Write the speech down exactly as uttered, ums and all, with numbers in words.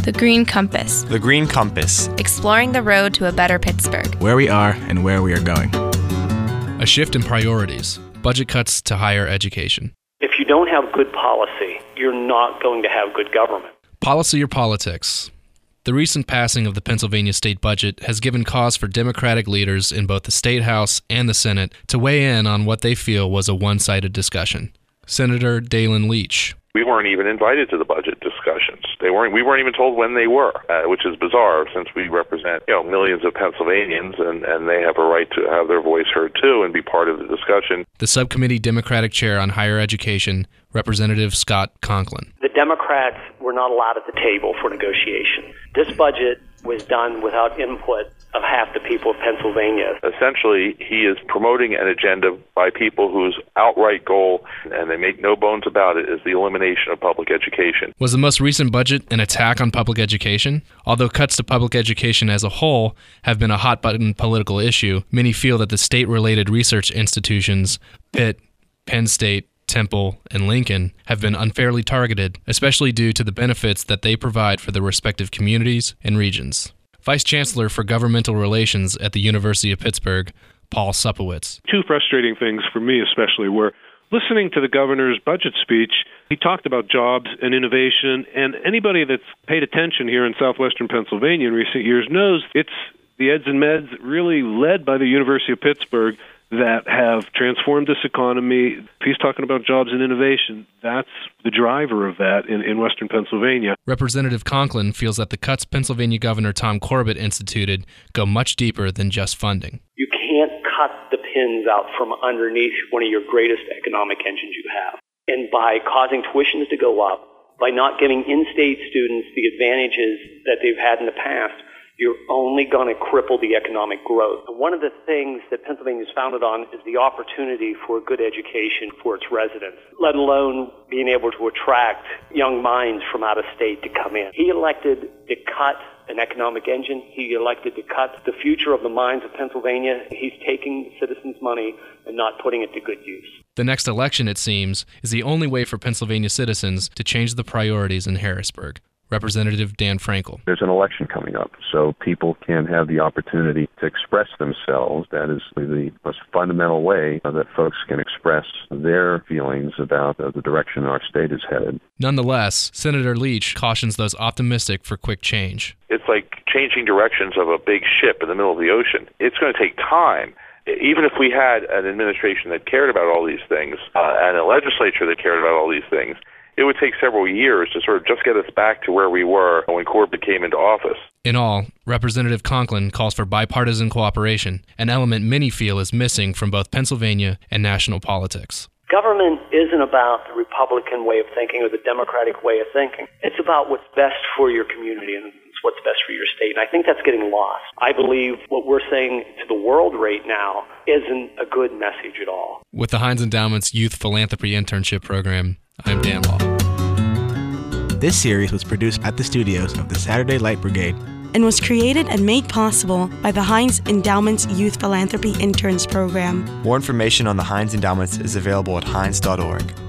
The Green Compass. The Green Compass. Exploring the road to a better Pittsburgh. Where we are and where we are going. A shift in priorities. Budget cuts to higher education. If you don't have good policy, you're not going to have good government. Policy or politics? The recent passing of the Pennsylvania state budget has given cause for Democratic leaders in both the State House and the Senate to weigh in on what they feel was a one-sided discussion. Senator Dalen Leach. We weren't even invited to the budget discussions. They weren't. We weren't even told when they were, uh, which is bizarre since we represent, you know, millions of Pennsylvanians, and, and they have a right to have their voice heard too and be part of the discussion. The subcommittee Democratic chair on higher education, Representative Scott Conklin. The Democrats were not allowed at the table for negotiation. This budget was done without input of half the people of Pennsylvania. Essentially, he is promoting an agenda by people whose outright goal, and they make no bones about it, is the elimination of public education. Was the most recent budget an attack on public education? Although cuts to public education as a whole have been a hot-button political issue, many feel that the state-related research institutions, Pitt, Penn State, Temple, and Lincoln, have been unfairly targeted, especially due to the benefits that they provide for their respective communities and regions. Vice Chancellor for Governmental Relations at the University of Pittsburgh, Paul Supowitz. Two frustrating things for me especially were listening to the governor's budget speech. He talked about jobs and innovation, and anybody that's paid attention here in southwestern Pennsylvania in recent years knows it's the eds and meds really led by the University of Pittsburgh that have transformed this economy. If he's talking about jobs and innovation, that's the driver of that in, in western Pennsylvania. Representative Conklin feels that the cuts Pennsylvania Governor Tom Corbett instituted go much deeper than just funding. You can't cut the pins out from underneath one of your greatest economic engines you have. And by causing tuitions to go up, by not giving in-state students the advantages that they've had in the past, you're only going to cripple the economic growth. And one of the things that Pennsylvania is founded on is the opportunity for a good education for its residents, let alone being able to attract young minds from out of state to come in. He elected to cut an economic engine. He elected to cut the future of the minds of Pennsylvania. He's taking citizens' money and not putting it to good use. The next election, it seems, is the only way for Pennsylvania citizens to change the priorities in Harrisburg. Representative Dan Frankel. There's an election coming up, so people can have the opportunity to express themselves. That is the most fundamental way that folks can express their feelings about uh, the direction our state is headed. Nonetheless, Senator Leach cautions those optimistic for quick change. It's like changing directions of a big ship in the middle of the ocean. It's going to take time. Even if we had an administration that cared about all these things, uh, and a legislature that cared about all these things, it would take several years to sort of just get us back to where we were when Corbett came into office. In all, Representative Conklin calls for bipartisan cooperation, an element many feel is missing from both Pennsylvania and national politics. Government isn't about the Republican way of thinking or the Democratic way of thinking. It's about what's best for your community and it's what's best for your state. And I think that's getting lost. I believe what we're saying to the world right now isn't a good message at all. With the Heinz Endowment's Youth Philanthropy Internship Program, I'm Dan Law. This series was produced at the studios of the Saturday Light Brigade and was created and made possible by the Heinz Endowment's Youth Philanthropy Interns Program. More information on the Heinz Endowments is available at heinz dot org.